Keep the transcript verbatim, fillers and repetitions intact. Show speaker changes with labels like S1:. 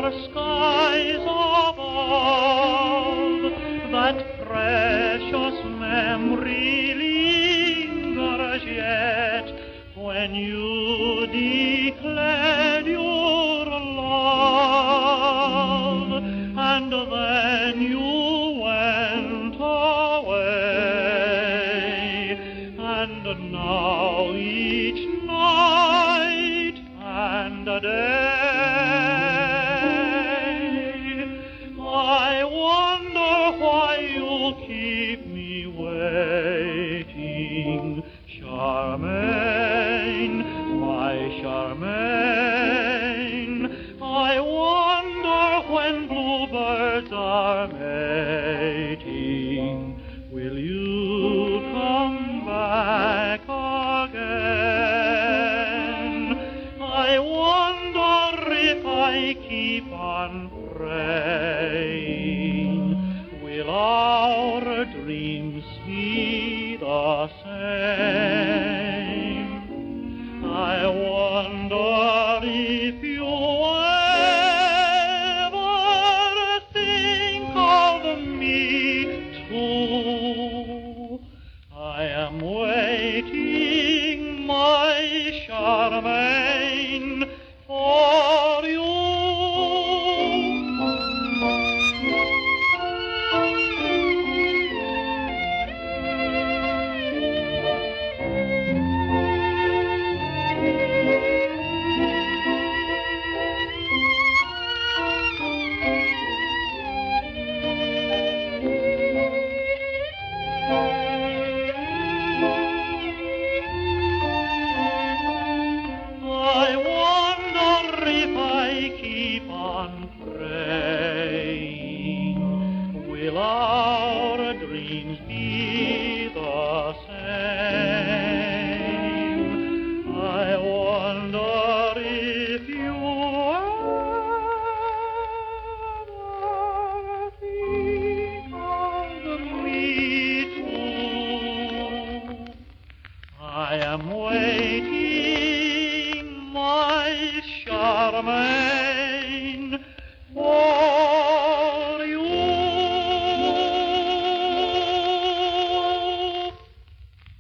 S1: far skies above, that precious memory lingers yet, when you declared your love, and then you went away, and now each night and day I wonder why you keep me waiting, Charmaine, my Charmaine. I wonder when bluebirds are mating, will you come back again? I wonder if I keep on praying, will our dreams be the same? I wonder if you ever think of me too. I am waiting, my Charmaine, for you. I wonder if I keep on praying, will our dreams be the same?